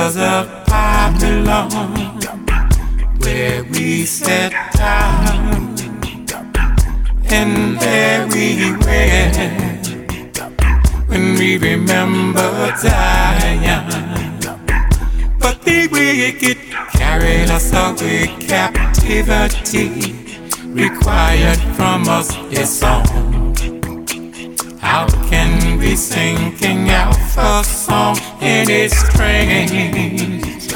rivers of Babylon, where we sat down, and there we were, when we remember Zion. But the wicked carried us away captivity, required from us a song. How can we sing King Alpha's song in a strange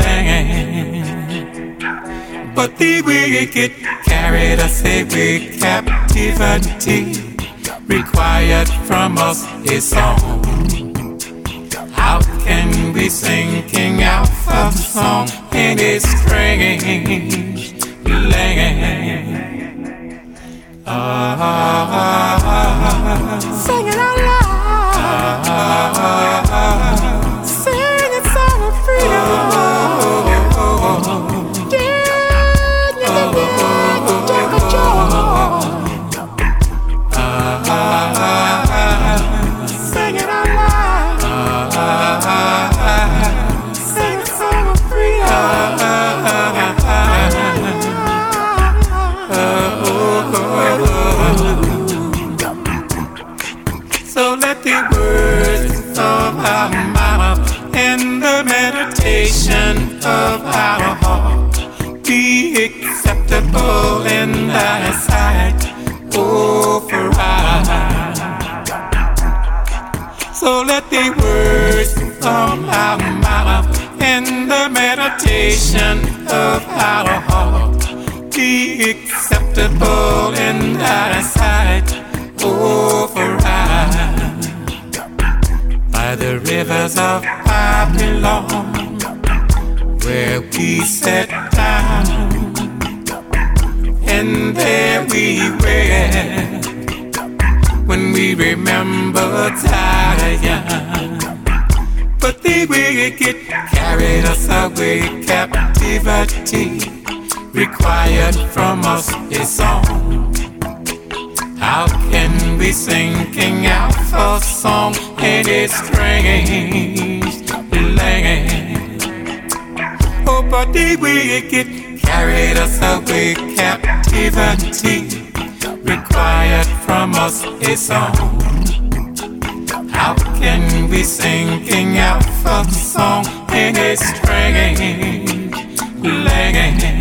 land? But the wicked carried us away captivity, required from us a song. How can we sing King Alpha's song in a strange land? Sing it out loud. Sing it, song of freedom. Sing it out loud. Sing a song of freedom. So let the words of our mouth and the meditation of our heart be acceptable in thy sight, oh, for I. So let the words of our mouth and the meditation of our heart be acceptable in thy sight, oh, for I. By the rivers of Babylon, where we sat down, and there we were, when we remembered Zion. But the wicked carried us away captivity, required from us a song. How can we sing King Alpha's song in a strange land? Oh, but the wicked carried us away captivity, required from us a song. How can we sing King Alpha's song in a strange land?